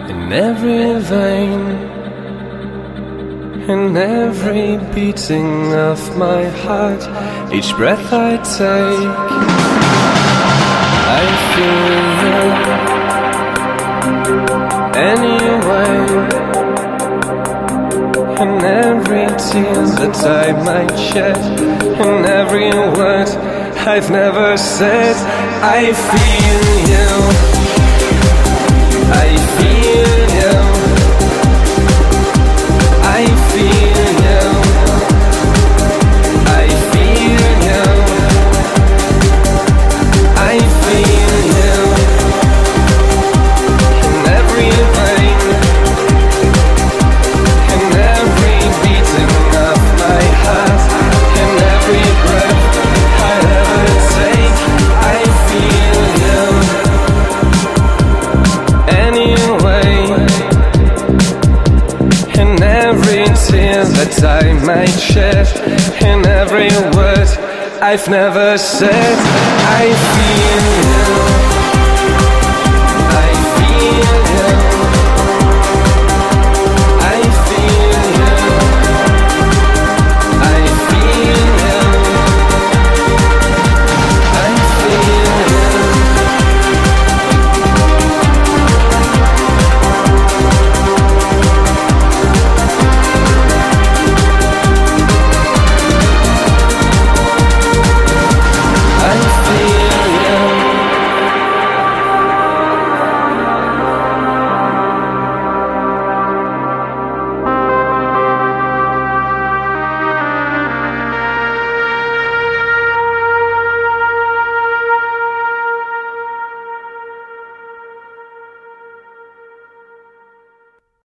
in every vein, in every beating of my heart, each breath I take, I feel you anyway. In every tear that I might shed, in every word I've never said, I feel you, I feel you, I feel you, I feel you, I feel you, in every vein, in every beating of my heart, in every breath I ever take, I feel you anyway. In every tear that I might shed, in every word I've never said, I feel you, I feel you.